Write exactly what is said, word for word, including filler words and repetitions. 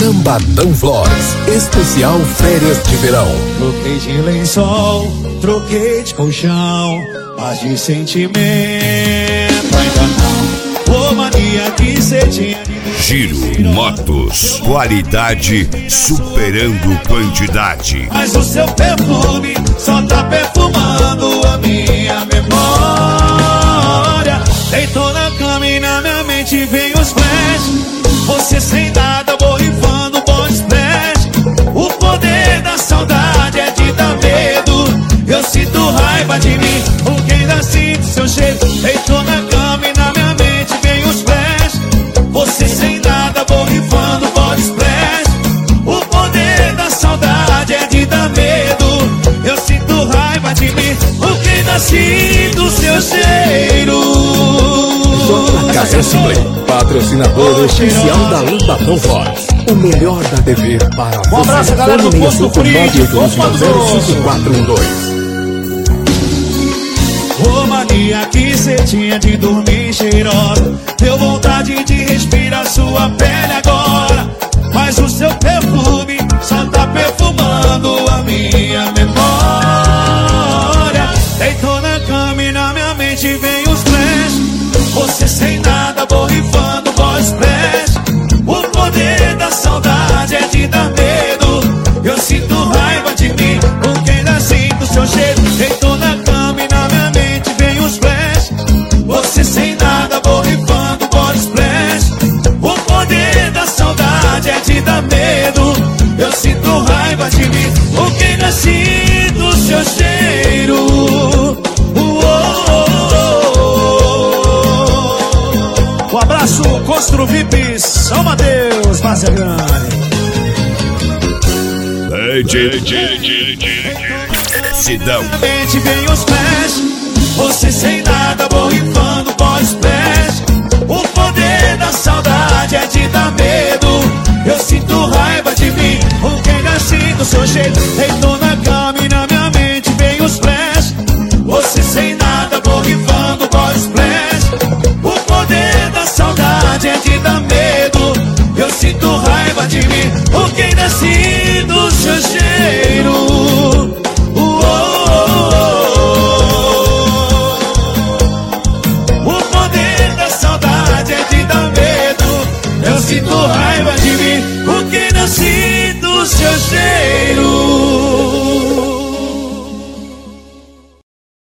Lambadão Flores, especial férias de verão. Troquei de lençol, troquei de colchão, mas de sentimento ainda não. Ô mania que cê tinha de... Giro Motos, qualidade superando quantidade. Mas o seu perfume só tá perfumando a minha memória. Deitou na cama e na minha mente vem os flashes. Você sem nada, borrifando bom splash. O poder da saudade é de dar medo. Eu sinto raiva de mim, porque ainda sinto seu cheiro. Deitou na cama e na minha mente vem os flashes. Você sem nada, borrifando bom splash. O poder da saudade é de dar medo. Eu sinto raiva de mim, porque ainda sinto seu cheiro. J K S Play, patrocinador oficial da Lambadão Flores. O melhor da T V para você. Um abraço, galera do Posto Corinthians. zero cinco quatro um dois. Ô mania que cê tinha de dormir cheirosa. Deu vontade de respirar sua pele agora. Mas o seu perfume só tá perfumando a minha memória. Deitou na cama e na minha mente vem os flash. Você sem nada, borrifando voz splash. O poder da saudade é de dar medo. Eu sinto raiva de mim, porque ainda sinto seu cheiro. Deitou na cama e na minha mente vem os flash. Você sem nada, borrifando voz splash. O poder da saudade é de dar medo. Eu sinto raiva de mim, porque ainda sinto seu cheiro. Um abraço, Costro V I P, São Mateus, Várzea Grande. Sidão. Mente vem os pés, você sem nada, borrifando voz pés.